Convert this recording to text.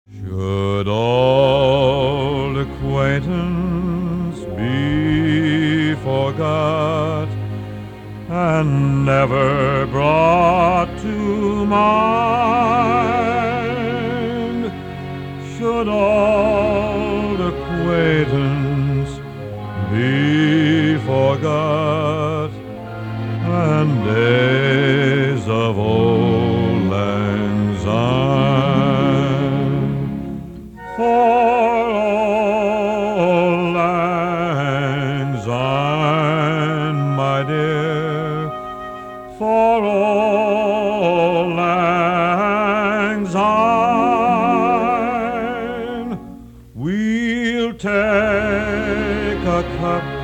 Should old acquaintance be forgot and never brought to mind? Should old acquaintance be forgot and days of old lang syne? For old lang syne, my dear, for old lang syne, we'll take a cup